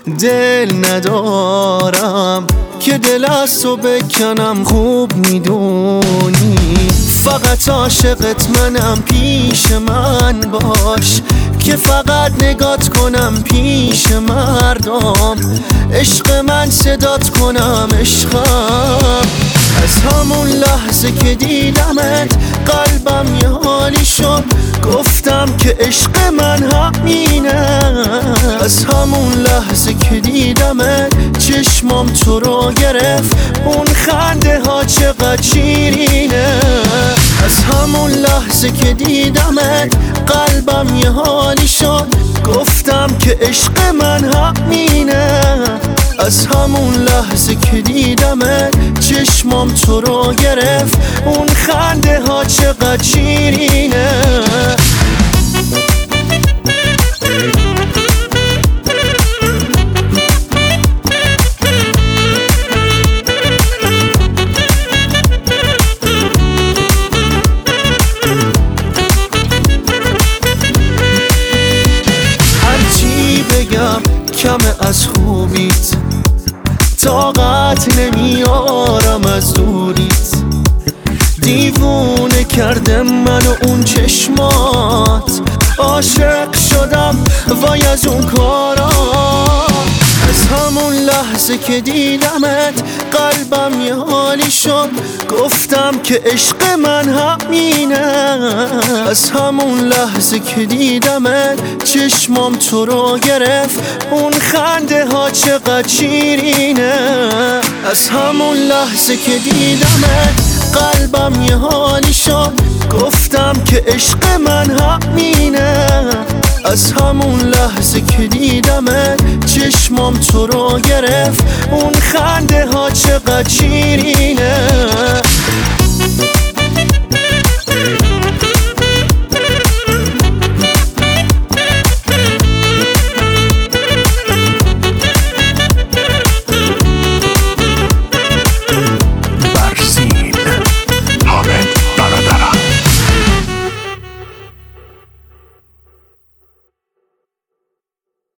دل ندارم که دل از تو بکنم، خوب میدونی فقط عاشقت منم. پیش من باش که فقط نگات کنم پیش مردم، عشق من صدات کنم عشقم. از همون لحظه که دیدمت قلبم یه حالی شد، گفتم که عشق من همینه. از همون لحظه که دیدمت چشمام تو رو گرفت، اون خنده ها چقدر شیرینه. از همون لحظه که دیدمت قلبم یه حالی شد، گفتم که عشق من همینه. از همون لحظه که دیدمت چشمام تو رو گرفت، اون خنده ها چقدر شیرینه. هرچی بگم کمه از خوبیت، طاقت نمیارم از دوریت. دیوونه کرده منو اون چشمات، عاشق شدم وای از اون کارا. از همون لحظه که دیدمت قلبم یه حالی شد، گفتم که عشق من همینه. از همون لحظه که دیدمت چشمام تو رو گرفت، اون خنده ها چقدر شیرینه. از همون لحظه که دیدمت قلبم یه حالی شد، گفتم که عشق من همینه. از همون لحظه که دیدمت چشمام تو رو گرفت، اون خنده ها چقدر شیرینه.